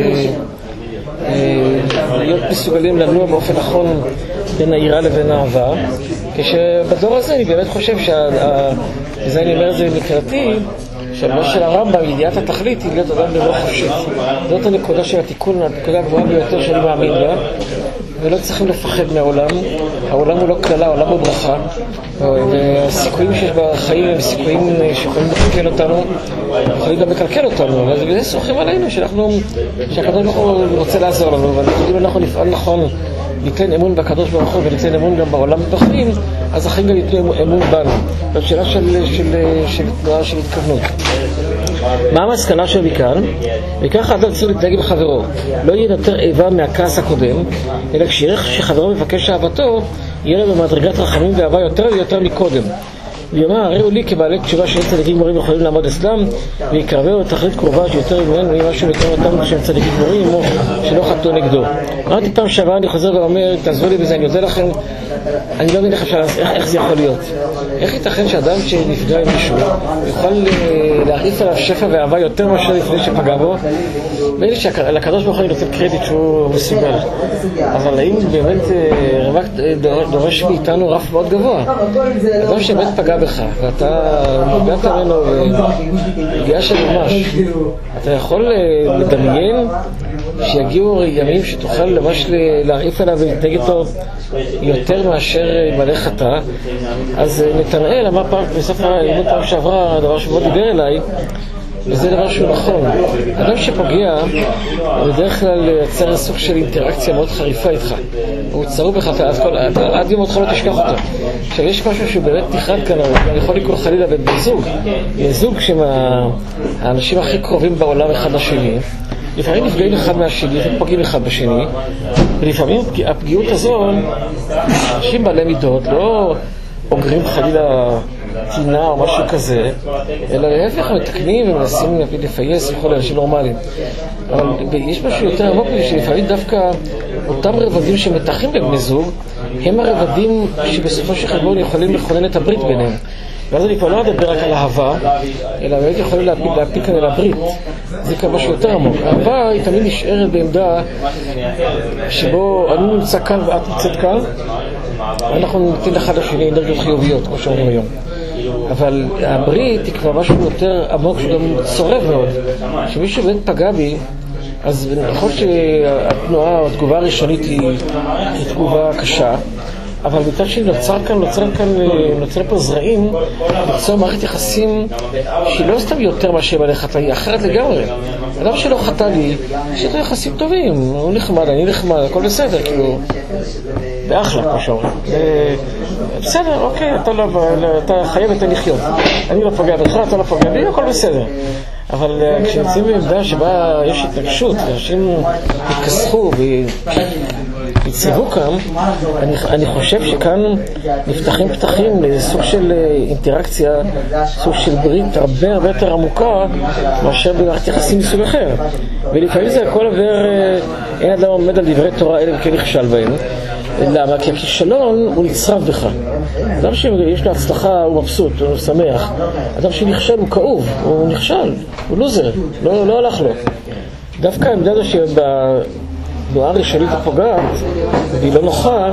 להיות מסוגלים לנוע באופן נכון בין היראה לבין האהבה, כשבדור הזה אני באמת חושב וזה אני אומר את זה מקראתי, שהדבר של הרמב"ם, ידיעת התכלית, היא להיות אדם ללא חופשית. זאת הנקודה של התיקון, הנקודה הגבוהה ביותר שאני מאמין בה, ולא צריכים לפחד מהעולם. העולם הוא לא כללה, העולם הוא ברכה, והסיכויים שיש בחיים הם סיכויים שיכולים לקלקל אותנו, יכולים גם לקלקל אותנו, אבל זה סוחים עלינו שהקדוש ברוך הוא רוצה לעזור לנו, ואם אנחנו נפעל נכון, ניתן אמון בקדוש ברוך הוא וניתן אמון גם בעולם התוכנים, אז החיים גם ייתנו אמון בנו. זאת שאלה של תנועה של התכוונות. מה המסקנה של מכאן? וככה אדם צריך להתנהג עם חברו, לא יהיה יותר איבה מהכעס הקודם, אלא כשירך שחברו מבקש אהבתו, יהיה לו במדרגת רחמים ואהבה יותר ויותר מקודם. ויאמר, הראו לי כבעלי תשובה שאין צדיקים גמורים יכולים לעמוד אצלם, ויקרבהו לתכלית קרובה שיותר ממנו ממשהו מקרב אותם שהם צדיקים גמורים או שלא חטאו נגדו. אמרתי פעם שעברה, אני חוזר ואומר, תעזרו לי בזה, אני יודע לכם, אני לא מבין איך זה יכול להיות. איך ייתכן שאדם שנפגע עם מישהו יוכל להרעיף עליו שפע ואהבה יותר מאשר לפני שפגע בו, ואלה שלקדוש ברוך הוא נותן קרדיט שהוא מסוגל. אבל האם באמת רק דורש מאיתנו רף מאוד גבוה? אדם שבאמת פגע בך, ואתה נפגעת ממנו ופגיעה של ממש, אתה יכול לדמיין שיגיעו ימים שתוכל ממש להרעיף עליו ולהתנהג איתו יותר מאשר מלא חטא. אז נתנאל אמר פעם בספר הלימוד פעם שעברה, הדבר שבו דיבר אליי, וזה דבר שהוא נכון. אדם שפוגע בדרך כלל יוצר סוג של אינטראקציה מאוד חריפה איתך, הוא צרוב בך, עד יום אותך לא תשכח אותו. עכשיו יש משהו שהוא באמת נחרד כאן, אני יכול לקרוא חלילה בזוג, זוג שהאנשים הכי קרובים בעולם אחד לשני, לפעמים נפגעים אחד מהשני, פוגעים אחד בשני, ולפעמים הפגיעות הזו, אנשים בעלי מידות לא אוגרים חלילה טינה או משהו כזה, אלא להפך מתקנים ומנסים לפייס וכל אנשים נורמליים. אבל יש משהו יותר עמוק לי, שלפעמים דווקא אותם רבדים שמתחים בבני זוג הם הרבדים שבסופו של חשבון יכולים לכונן את הברית ביניהם. ואז אני כבר לא אדבר רק על אהבה, אלא באמת יכולים להפיל כאן על הברית. זה כאן משהו יותר עמוק. אהבה היא תמיד נשארת בעמדה שבו אני נמצא כאן ואת נמצאת כאן, ואנחנו ניתן אחד לשני אנרגיות חיוביות, כמו שאומרים היום. אבל הברית היא כבר משהו יותר עמוק שגם צורב מאוד. כשמישהו באמת פגע בי, אז נכון שהתנועה או התגובה הראשונית היא תגובה קשה, אבל מצד שנוצר פה זרעים ליצור מערכת יחסים שהיא לא סתם יותר מאשר מלא חטא, היא אחרת לגמרי. אדם שלא חטא לי, יש לו יחסים טובים, הוא נחמד, אני נחמד, הכל בסדר, כאילו באחלה כמו שאומרים. בסדר, אוקיי, אתה חייב את לחיות, אני לא פוגע בך, אתה לא פוגע בי, הכל בסדר. אבל כשנמצאים בעמדה שבה יש התנגשות ואנשים התכסחו ויצבו כאן, אני חושב שכאן נפתחים פתחים לסוג של אינטראקציה, סוג של ברית הרבה יותר עמוקה מאשר במערכת יחסים מסוג אחר. ולפעמים זה הכל עובר, אין אדם עומד על דברי תורה אלא וכן נכשל בהם. למה? כי הכישלון הוא נצרב בך. אדם שיש לו הצלחה הוא מבסוט, הוא שמח. אדם שנכשל הוא כאוב, הוא נכשל, הוא לוזר, לא הלך לו. דווקא העמדה הזו שבתנועה הראשונית הפוגעת והיא לא נוחה,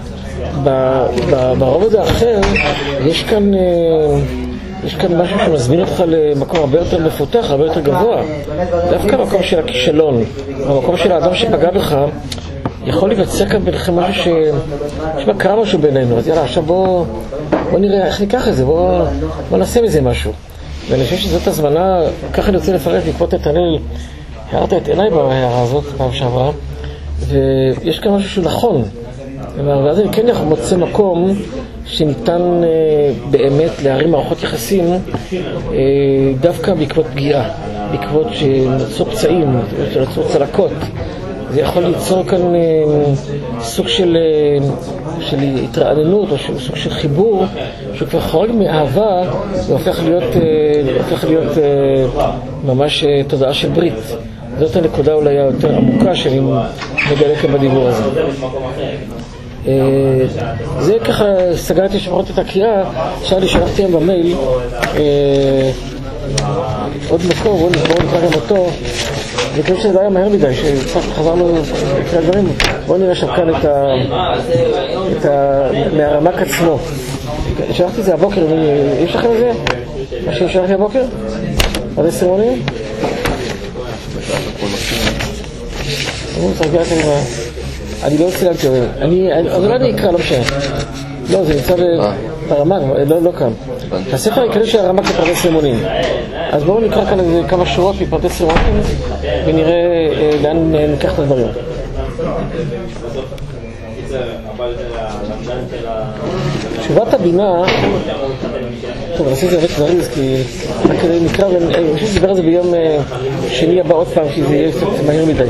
ברובד האחר יש כאן משהו שמזמין אותך למקום הרבה יותר מפותח, הרבה יותר גבוה. דווקא המקום של הכישלון, המקום של האדם שפגע בך, יכול להיווצר כאן ביניכם משהו יש בה קרה משהו בינינו. אז יאללה, עכשיו בוא נראה איך ניקח את זה, בוא נעשה מזה משהו. ואני חושב שזאת הזמנה, ככה אני רוצה לפרט בעקבות נתנאל, הערת את עיניי בהערה הזאת פעם שעברה, ויש כאן משהו שהוא נכון. ואז אני כן מוצא מקום שניתן באמת להרים מערכות יחסים דווקא בעקבות פגיעה, בעקבות שנוצרו פצעים, שנוצרו צלקות. זה יכול ליצור כאן סוג של התרעננות או סוג של חיבור שכבר חורג מאהבה והופך להיות ממש תודעה של ברית. זאת הנקודה אולי יותר עמוקה שאני מגלה כאן בדיבור הזה. זה ככה סגרתי שפחות את הקריאה. עכשיו אני שלחתי להם במייל עוד מקור, בואו נקרא גם אותו. אני חושב שזה היה מהר מדי, שקצת חזרנו לקרוא דברים. בואו נראה שם כאן מהרמק עצמו. שלחתי את זה הבוקר, יש לכם את זה? מה ששלחתי הבוקר? עד 10 מונים? אני לא צילמתי, אבל לא אני אקרא, לא משנה. לא, זה נמצא ברמק, לא כאן. הספר העיקרי של הרמק זה פרדס רימונים. אז בואו נקרא כאן כמה שורות מפרדס רימונים ונראה לאן ניקח את הדברים. תשובת הבינה, טוב, נעשה את זה הרבה דברים, כי רק כדי נקרא, אני חושב שדיבר על זה ביום שני הבא עוד פעם, כי זה יהיה קצת מהיר מדי.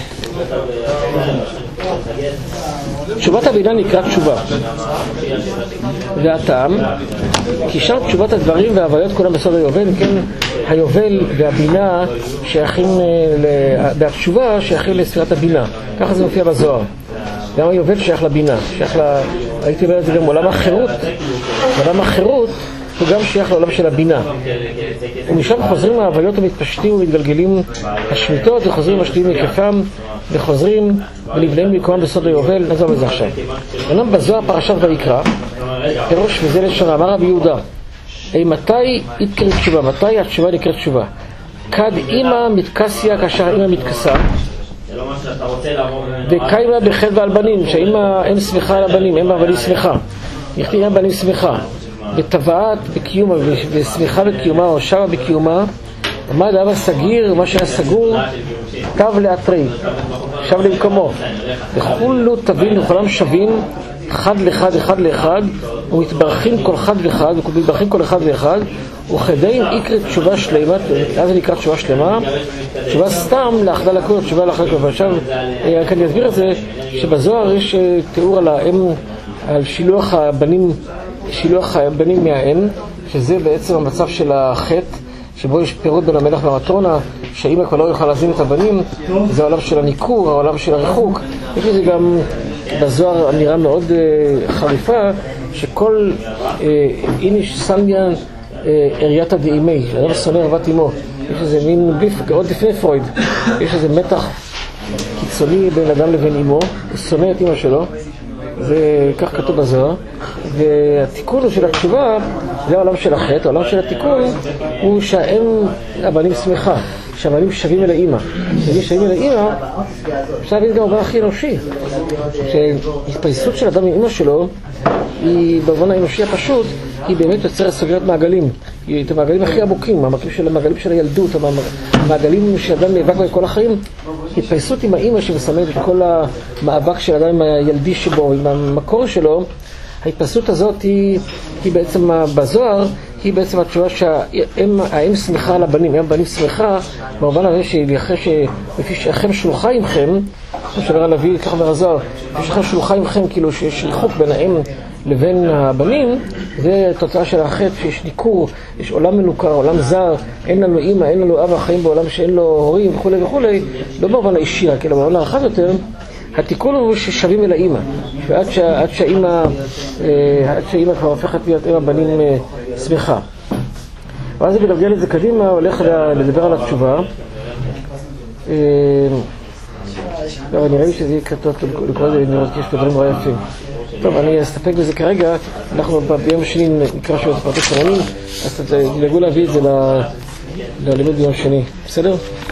תשובת הבינה נקרא תשובה, והטעם כי שם תשובת הדברים וההוויות כולם בסוד היובל. כן, היובל והבינה שייכים והתשובה שייכים לספירת הבינה, ככה זה מופיע בזוהר. גם היובל שייך לבינה, הייתי אומר את זה גם עולם החירות. עולם החירות הוא גם שייך לעולם של הבינה, ומשם חוזרים ההוויות המתפשטים ומתגלגלים השמיטות, וחוזרים משלימים מכיפם וחוזרים ונבלעים מקומם בסוד היובל. נעזוב את זה עכשיו. אמנם בזוהר פרשת ויקרא פירוש וזה לשון אמר רבי יהודה, מתי יתקראת תשובה? מתי התשובה נקראת תשובה? כד אימא מתקסיה כאשר אימא מתקסה. וקיימה בחטא על בנים, שהאימא אין שמחה על הבנים, אין הבנים שמחה. יכתיב אין בנים שמחה. בטבעת בקיומה, ושמחה בקיומה, או שבה בקיומה, עמד אבא סגיר, מה שהיה סגור, תב לאתרי, שב למקומו. וכולו תבין וכולם שווים, אחד לאחד, אחד לאחד, ומתברכים כל אחד ואחד, ומתברכים כל אחד ואחד, וכדין יקרא תשובה שלמה, אז זה נקרא תשובה שלמה, תשובה סתם לאחדה לקרוא, תשובה לאחדה לקרוא. ועכשיו, רק אני אסביר את זה, שבזוהר יש תיאור על שילוח הבנים מהאם, שזה בעצם המצב של החטא, שבו יש פירוד בין המלך והמטרונה, שהאמא כבר לא יכולה להזין את הבנים, זה העולם של הניכור, העולם של הריחוק. יש לזה גם בזוהר אמירה מאוד חריפה, שכל איניש סנדיאן ארייתא דאימי, אדם שונא אהבת אמו. יש איזה מין עוד לפני פרויד, יש איזה מתח קיצוני בין אדם לבין אמו, הוא שונא את אמא שלו, זה כך כתוב בזוהר. והתיקון של התשובה זה העולם של החטא. העולם של התיקון הוא שהאם הבנים שמחה, שהבנים שווים אל האמא. כשהם שווים אל האמא, אפשר להבין גם הרבה הכי אנושי, שהתפייסות של אדם עם אמא שלו היא במובן האנושי הפשוט, היא באמת יוצרת סוגרת מעגלים. את המעגלים הכי עמוקים, המעגלים של הילדות, המעגלים שאדם נאבק בהם כל החיים. התפייסות עם האמא שמסמלת את כל המאבק של אדם עם הילדי שבו, עם המקור שלו. ההתפייסות הזאת היא בעצם בזוהר, היא בעצם התשובה שהאם שמחה על הבנים, האם בנים שמחה, במובן הזה שאחרי שלפי שאכם שלוחה עמכם, כמו שאומר הנביא, כך אומר הזוהר, לפי שאכם שלוחה עמכם, כאילו שיש ריחוק בין האם לבין הבנים, זה תוצאה של החטא, שיש ניכור, יש עולם מנוכר, עולם זר, אין לנו אמא, אין לנו אבא, חיים בעולם שאין לו הורים וכו' וכו', לא במובן האישי, רק אלא במובן הרחב יותר. התיקון הוא ששווים אל האמא, ועד שהאמא כבר הופכת להיות אמא בנים שמחה. ואז זה בנוגע לזה קדימה, הולך לדבר על התשובה. נראה לי שזה יהיה כתוב לקרוא לזה, נראה כי יש פה דברים רע יפים. טוב, אני אסתפק בזה כרגע, אנחנו ביום שני נקרא שוב את הפרטי שמונים, אז תדאגו להביא את זה ללימוד ביום שני, בסדר?